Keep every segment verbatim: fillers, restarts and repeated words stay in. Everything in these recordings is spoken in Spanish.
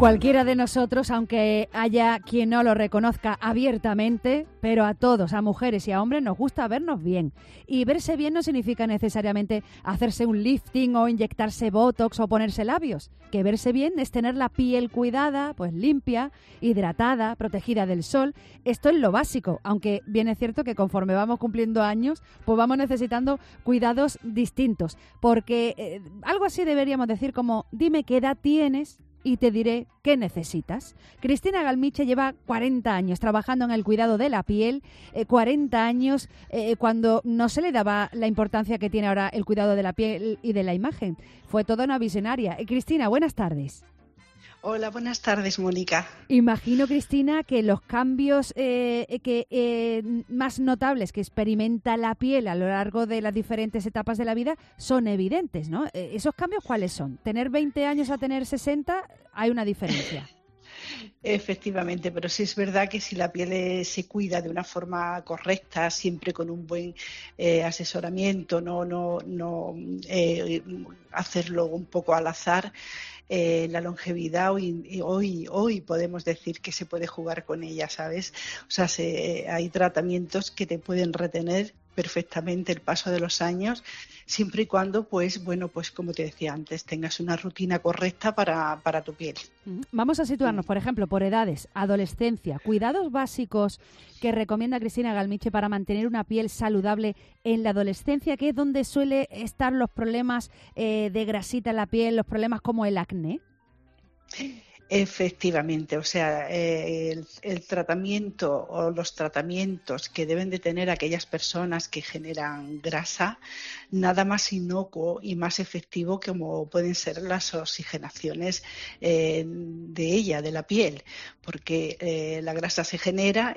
Cualquiera de nosotros, aunque haya quien no lo reconozca abiertamente, pero a todos, a mujeres y a hombres, nos gusta vernos bien. Y verse bien no significa necesariamente hacerse un lifting o inyectarse botox o ponerse labios. Que verse bien es tener la piel cuidada, pues limpia, hidratada, protegida del sol. Esto es lo básico, aunque bien es cierto que conforme vamos cumpliendo años, pues vamos necesitando cuidados distintos. Porque eh, algo así deberíamos decir como, dime qué edad tienes y te diré qué necesitas. Cristina Galmiche lleva cuarenta años trabajando en el cuidado de la piel, eh, cuarenta años eh, cuando no se le daba la importancia que tiene ahora el cuidado de la piel y de la imagen. Fue toda una visionaria. Eh, Cristina, buenas tardes. Hola, buenas tardes, Mónica. Imagino, Cristina, que los cambios eh, que eh, más notables que experimenta la piel a lo largo de las diferentes etapas de la vida son evidentes, ¿no? Eh, ¿Esos cambios cuáles son? ¿Tener veinte años a tener sesenta? Hay una diferencia. Efectivamente, pero sí es verdad que si la piel eh, se cuida de una forma correcta, siempre con un buen eh, asesoramiento, no, no, no eh, hacerlo un poco al azar, eh, la longevidad hoy, hoy, hoy podemos decir que se puede jugar con ella, ¿sabes? O sea, se, hay tratamientos que te pueden retener perfectamente el paso de los años, siempre y cuando, pues, bueno, pues como te decía antes, tengas una rutina correcta para, para tu piel. Vamos a situarnos, por ejemplo, por edades, adolescencia, cuidados básicos que recomienda Cristina Galmiche para mantener una piel saludable en la adolescencia, que es donde suele estar los problemas eh, de grasita en la piel, los problemas como el acné. Efectivamente, o sea, eh, el, el tratamiento o los tratamientos que deben de tener aquellas personas que generan grasa, nada más inocuo y más efectivo como pueden ser las oxigenaciones eh, de ella, de la piel, porque eh, la grasa se genera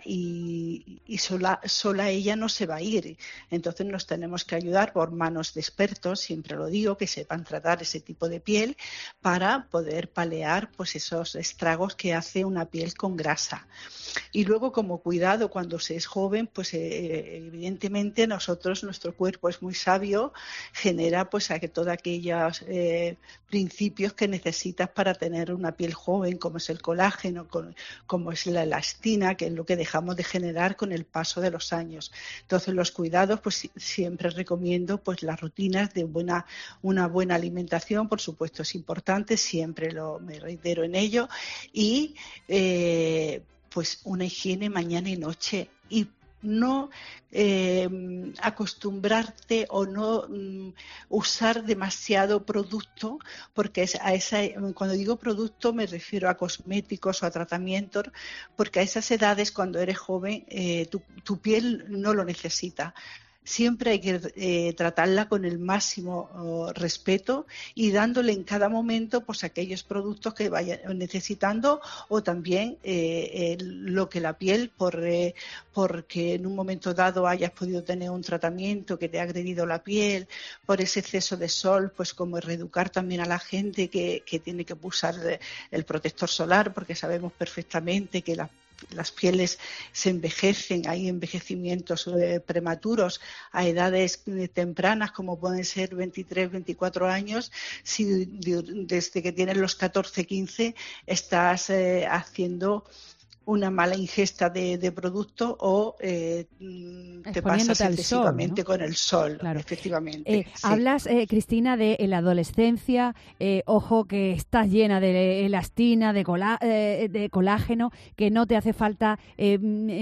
y, y sola, sola ella no se va a ir. Entonces nos tenemos que ayudar por manos de expertos, siempre lo digo, que sepan tratar ese tipo de piel para poder paliar pues esos estragos que hace una piel con grasa. Y luego, como cuidado cuando se es joven, pues eh, evidentemente nosotros, nuestro cuerpo es muy sabio, genera pues a que todos aquellos eh, principios que necesitas para tener una piel joven, como es el colágeno, con, como es la elastina, que es lo que dejamos de generar con el paso de los años. Entonces los cuidados, pues siempre recomiendo pues las rutinas de buena, una buena alimentación, por supuesto es importante, siempre lo me reitero en ello, y eh, pues una higiene mañana y noche, y no eh, acostumbrarte o no um, usar demasiado producto, porque es a esa, cuando digo producto me refiero a cosméticos o a tratamientos, porque a esas edades, cuando eres joven, eh, tu, tu piel no lo necesita. Siempre hay que eh, tratarla con el máximo oh, respeto y dándole en cada momento pues aquellos productos que vaya necesitando, o también eh, eh, lo que la piel, por eh, porque en un momento dado hayas podido tener un tratamiento que te ha agredido la piel, por ese exceso de sol, pues como reeducar también a la gente que, que tiene que usar el protector solar, porque sabemos perfectamente que la las pieles se envejecen, hay envejecimientos eh, prematuros a edades eh, tempranas, como pueden ser veintitrés, veinticuatro años, si de, desde que tienes los catorce, quince estás eh, haciendo una mala ingesta de, de producto o eh, te pasas excesivamente sol, ¿no? Con el sol, claro. Efectivamente. Eh, sí. Hablas, eh, Cristina, de la adolescencia, eh, ojo que estás llena de elastina, de, colá, eh, de colágeno, que no te hace falta eh,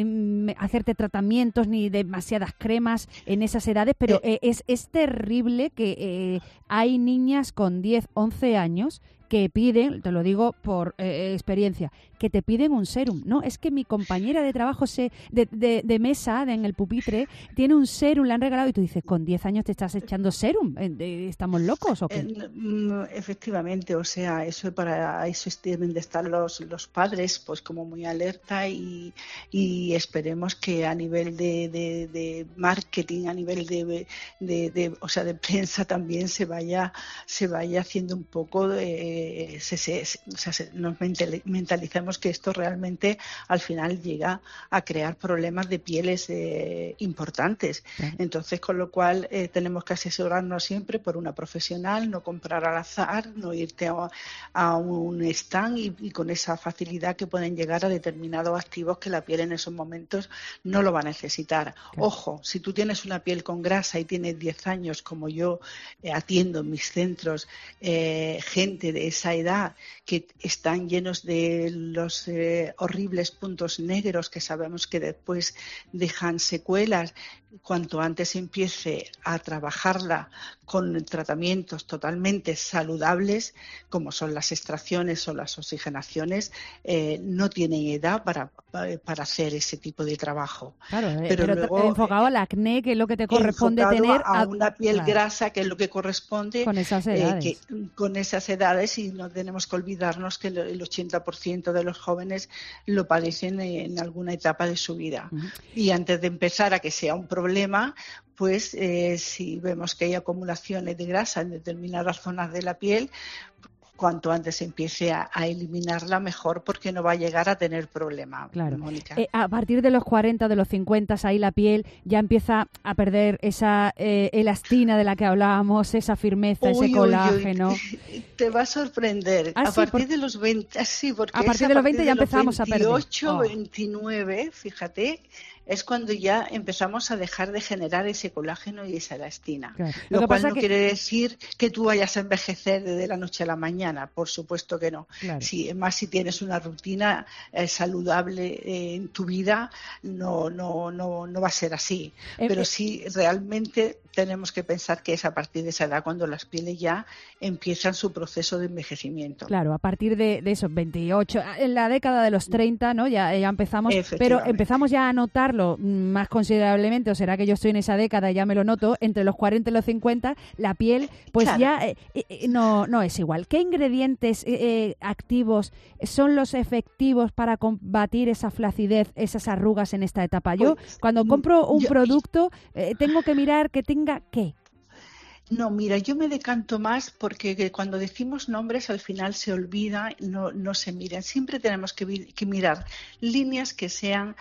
hacerte tratamientos ni demasiadas cremas en esas edades, pero eh, es, es terrible que eh, hay niñas con diez, once años que piden, te lo digo por eh, experiencia, que te piden un serum. No, es que mi compañera de trabajo se, de, de, de mesa, de, en el pupitre, tiene un serum, le han regalado, y tú dices, con diez años te estás echando serum. ¿Estamos locos o qué? Efectivamente, o sea, eso para eso deben de estar los, los padres, pues como muy alerta, y, y esperemos que a nivel de, de, de marketing, a nivel de, de, de, o sea, de prensa también se vaya, se vaya haciendo un poco de eh, se, se, se, o sea, se, nos mentalicemos que esto realmente al final llega a crear problemas de pieles eh, importantes. Claro. Entonces, con lo cual eh, tenemos que asesorarnos siempre por una profesional, no comprar al azar, no irte a, a un stand y, y con esa facilidad que pueden llegar a determinados activos que la piel en esos momentos no lo va a necesitar. Claro. Ojo, si tú tienes una piel con grasa y tienes diez años, como yo eh, atiendo en mis centros, eh, gente de esa edad que están llenos de los eh, horribles puntos negros que sabemos que después dejan secuelas, cuanto antes empiece a trabajarla con tratamientos totalmente saludables, como son las extracciones o las oxigenaciones, eh, no tienen edad para, para hacer ese tipo de trabajo. Claro, pero, pero luego, enfocado al acné, que es lo que te corresponde tener. A, a una piel claro. grasa, que es lo que corresponde con esas edades. Eh, que, con esas edades, y no tenemos que olvidarnos que el ochenta por ciento de los jóvenes lo padecen en alguna etapa de su vida. Uh-huh. Y antes de empezar a que sea un problema, pues eh, si vemos que hay acumulaciones de grasa en determinadas zonas de la piel, cuanto antes se empiece a, a eliminarla mejor, porque no va a llegar a tener problema, claro. Mónica. Eh, a partir de los cuarenta, de los cincuenta, ahí la piel ya empieza a perder esa eh, elastina de la que hablábamos, esa firmeza, uy, ese colágeno. Uy, uy. Te va a sorprender. ¿Ah, a sí? partir Por... de los veinte, sí, porque a partir de los veinte ya empezamos a perder. veintiocho, veintinueve, fíjate, es cuando ya empezamos a dejar de generar ese colágeno y esa elastina. Claro. Lo, Lo cual no que... quiere decir que tú vayas a envejecer de la noche a la mañana, por supuesto que no. Claro. Si, más si tienes una rutina eh, saludable eh, en tu vida, no, no, no, no va a ser así. Eh, Pero eh... sí, realmente tenemos que pensar que es a partir de esa edad cuando las pieles ya empiezan su proceso de envejecimiento. Claro, a partir de, de esos veintiocho, en la década de los treinta, ¿no? Ya, ya empezamos, pero empezamos ya a notarlo más considerablemente, o será que yo estoy en esa década y ya me lo noto, entre los cuarenta y los cincuenta, la piel pues claro. ya eh, eh, no, no es igual. ¿Qué ingredientes eh, activos son los efectivos para combatir esa flacidez, esas arrugas en esta etapa? Yo pues, cuando compro un yo, producto eh, tengo que mirar que tenga ¿qué? No, mira, yo me decanto más porque cuando decimos nombres al final se olvida, no, no se miran. Siempre tenemos que, que mirar líneas que sean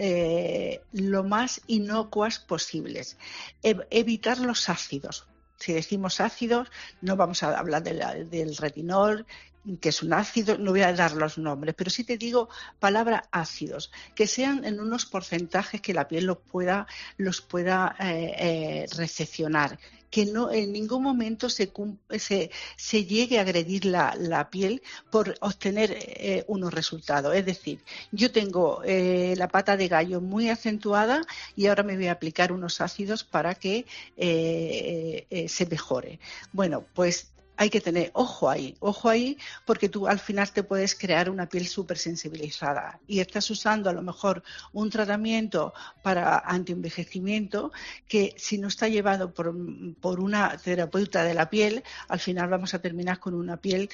eh, lo más inocuas posibles. E- evitar los ácidos. Si decimos ácidos, no vamos a hablar de la, del retinol, que es un ácido, no voy a dar los nombres, pero sí te digo palabra ácidos, que sean en unos porcentajes que la piel los pueda, los pueda eh, eh, recepcionar, que no en ningún momento se, se, se llegue a agredir la, la piel por obtener eh, unos resultados. Es decir, yo tengo eh, la pata de gallo muy acentuada y ahora me voy a aplicar unos ácidos para que eh, eh, se mejore. Bueno, pues hay que tener ojo ahí, ojo ahí, porque tú al final te puedes crear una piel súper sensibilizada y estás usando a lo mejor un tratamiento para antienvejecimiento que si no está llevado por, por una terapeuta de la piel, al final vamos a terminar con una piel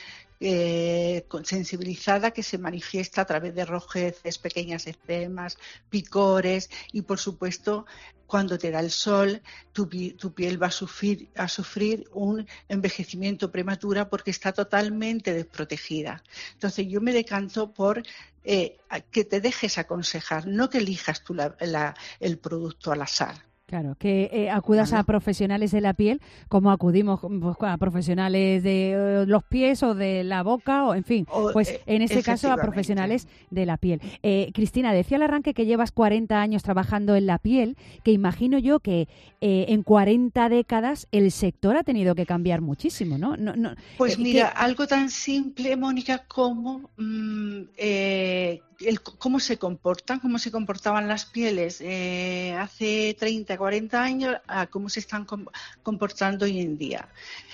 eh, sensibilizada que se manifiesta a través de rojeces, pequeñas eczemas, picores y por supuesto cuando te da el sol, tu, tu piel va a sufrir, a sufrir un envejecimiento prematuro porque está totalmente desprotegida. Entonces yo me decanto por eh, que te dejes aconsejar, no que elijas tú la, la, el producto al azar. Claro, que eh, acudas ¿vale? a profesionales de la piel, como acudimos pues, a profesionales de eh, los pies o de la boca, o en fin, o, pues eh, en este caso a profesionales de la piel. Eh, Cristina, decía al arranque que llevas cuarenta años trabajando en la piel, que imagino yo que eh, en cuarenta décadas el sector ha tenido que cambiar muchísimo, ¿no? no, no pues eh, mira, que... algo tan simple, Mónica, como mmm, eh, el, cómo se comportan, cómo se comportaban las pieles eh, hace treinta, cuarenta años a cómo se están com- comportando hoy en día.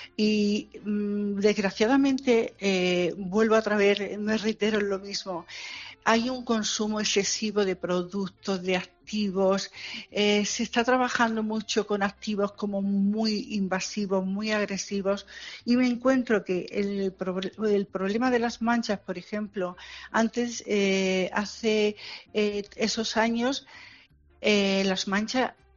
Y mmm, desgraciadamente, eh, vuelvo a traer, me reitero en lo mismo, hay un consumo excesivo de productos, de activos, eh, se está trabajando mucho con activos como muy invasivos, muy agresivos y me encuentro que el, pro- el problema de las manchas, por ejemplo, antes, eh, hace eh, esos años, eh, las manchas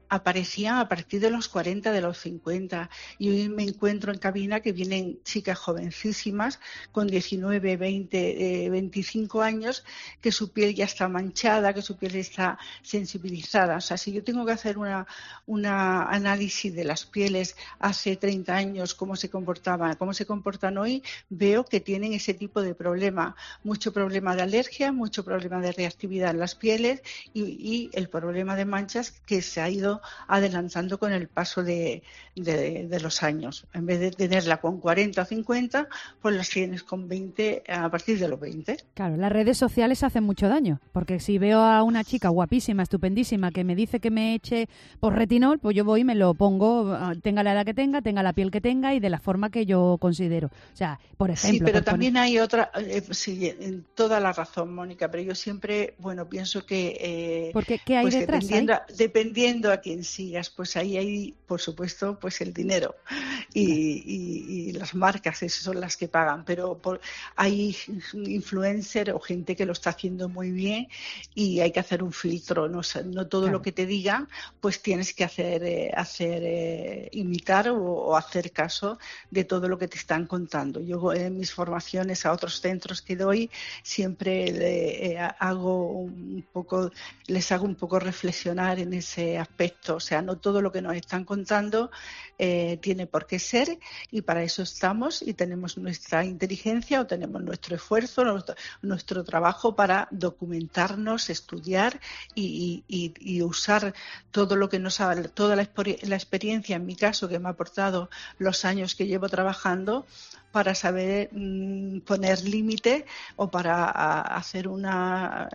aparecían a partir de los cuarenta, de los cincuenta, y hoy me encuentro en cabina que vienen chicas jovencísimas con diecinueve, veinte, eh, veinticinco años, que su piel ya está manchada, que su piel está sensibilizada. O sea, si yo tengo que hacer una, una análisis de las pieles hace treinta años, cómo se comportaban, cómo se comportan hoy, veo que tienen ese tipo de problema, mucho problema de alergia, mucho problema de reactividad en las pieles y, y el problema de manchas que se ha ido adelantando con el paso de, de, de los años. En vez de tenerla con cuarenta o cincuenta, pues las tienes con veinte a partir de los veinte. Claro, las redes sociales hacen mucho daño, porque si veo a una chica guapísima, estupendísima, que me dice que me eche por retinol, pues yo voy y me lo pongo, tenga la edad que tenga, tenga la piel que tenga y de la forma que yo considero. O sea, por ejemplo... Sí, pero por también poner... hay otra... Eh, sí, en toda la razón, Mónica, pero yo siempre, bueno, pienso que... Eh, Porque, ¿qué hay pues detrás? Dependiendo, ¿Hay? a, dependiendo a quién sigas, pues ahí hay, por supuesto, pues el dinero y, y, y las marcas, esas son las que pagan, pero por, hay influencer o gente que lo está haciendo muy bien y hay que hacer un filtro, no, no todo Claro. lo que te digan, pues tienes que hacer, eh, hacer eh, imitar o, o hacer caso de todo lo que te están contando. Yo en mis formaciones a otros centros que doy siempre le, eh, hago un poco, les hago un poco reflexionar en ese aspecto. O sea, no todo lo que nos están contando eh, tiene por qué ser y para eso estamos y tenemos nuestra inteligencia o tenemos nuestro esfuerzo, nuestro, nuestro trabajo para documentarnos, estudiar y, y, y usar todo lo que nos ha, toda la, la experiencia, en mi caso, que me ha aportado los años que llevo trabajando, para saber mmm, poner límite o para a, hacer una,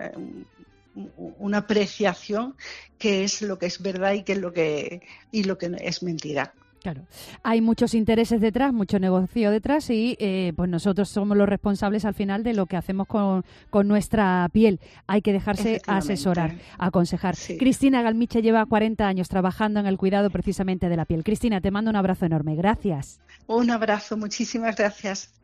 una apreciación qué es lo que es verdad y qué es lo que y lo que es mentira. Claro, hay muchos intereses detrás, mucho negocio detrás y eh, pues nosotros somos los responsables al final de lo que hacemos con, con nuestra piel. Hay que dejarse asesorar, aconsejar. Sí. Cristina Galmiche lleva cuarenta años trabajando en el cuidado precisamente de la piel. Cristina, te mando un abrazo enorme. Gracias. Un abrazo, muchísimas gracias.